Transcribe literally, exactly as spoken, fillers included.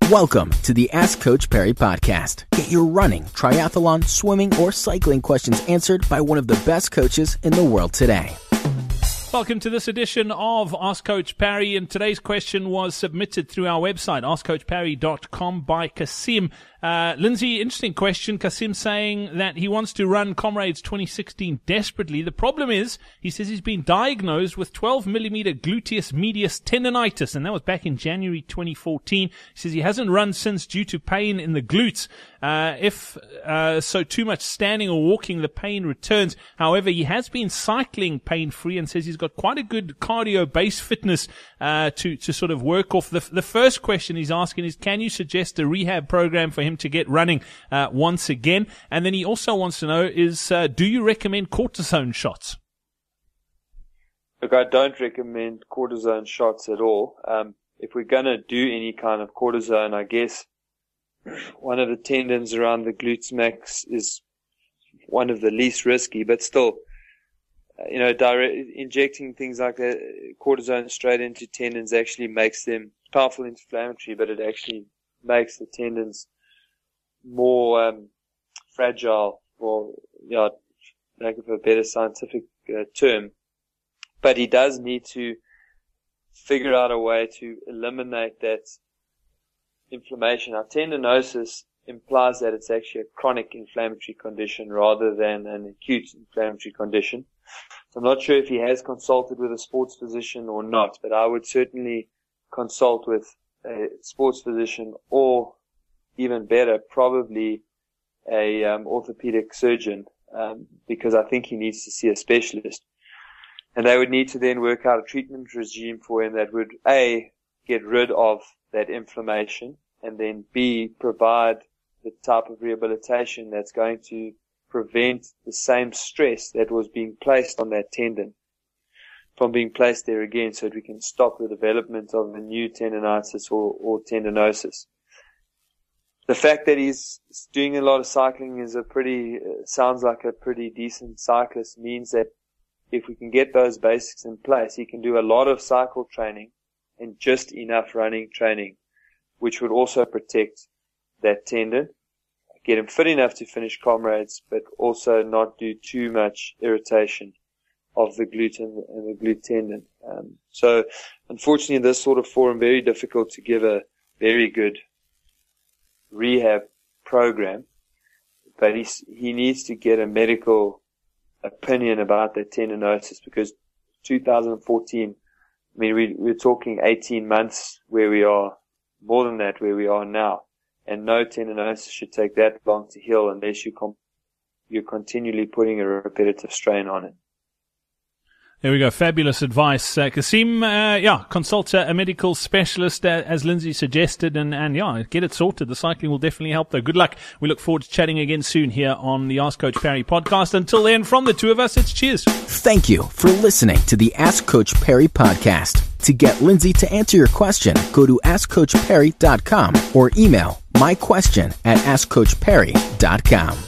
Welcome to the Ask Coach Perry podcast. Get your running, triathlon, swimming, or cycling questions answered by one of the best coaches in the world today. Welcome to this edition of Ask Coach Perry, and today's question was submitted through our website, ask coach perry dot com, by Kasim. Uh, Lindsay, interesting question. Kasim saying that he wants to run Comrades twenty sixteen desperately. The problem is, he says he's been diagnosed with twelve millimeter gluteus medius tendonitis, and that was back in January twenty fourteen. He says he hasn't run since due to pain in the glutes. Uh, if uh, so too much standing or walking, the pain returns. However, he has been cycling pain-free and says he's got quite a good cardio base fitness uh, to to sort of work off. The, the first question he's asking is, can you suggest a rehab program for him to get running uh, once again? And then he also wants to know is, uh, do you recommend cortisone shots? Look, I don't recommend cortisone shots at all. Um, if we're going to do any kind of cortisone, I guess one of the tendons around the glutes max is one of the least risky, but still, you know, direct, injecting things like that, cortisone straight into tendons actually makes them powerful inflammatory, but it actually makes the tendons more um, fragile, or, you know, lack of a better scientific uh, term. But he does need to figure out a way to eliminate that inflammation. Now, tendinosis implies that it's actually a chronic inflammatory condition rather than an acute inflammatory condition. So I'm not sure if he has consulted with a sports physician or not, but I would certainly consult with a sports physician, or even better, probably a um, orthopedic surgeon, um, because I think he needs to see a specialist. And they would need to then work out a treatment regime for him that would, A, get rid of that inflammation, and then B, provide the type of rehabilitation that's going to prevent the same stress that was being placed on that tendon from being placed there again, so that we can stop the development of a new tendonitis or, or tendinosis. The fact that he's doing a lot of cycling is a pretty, uh, sounds like a pretty decent cyclist, means that if we can get those basics in place, he can do a lot of cycle training and just enough running training, which would also protect that tendon, get him fit enough to finish Comrades, but also not do too much irritation of the glute and, and the glute tendon. Um, so, unfortunately, in this sort of forum, very difficult to give a very good rehab program, but he's, he needs to get a medical opinion about that tendinosis, because two thousand fourteen, I mean, we, we're talking eighteen months where we are, more than that where we are now, and no tendinosis should take that long to heal unless you com- you're continually putting a repetitive strain on it. There we go. Fabulous advice. Uh, Kasim, uh, yeah, consult a, a medical specialist, uh, as Lindsay suggested, and, and yeah, get it sorted. The cycling will definitely help, though. Good luck. We look forward to chatting again soon here on the Ask Coach Perry podcast. Until then, from the two of us, it's cheers. Thank you for listening to the Ask Coach Perry podcast. To get Lindsay to answer your question, go to ask coach perry dot com or email my question at ask coach perry dot com.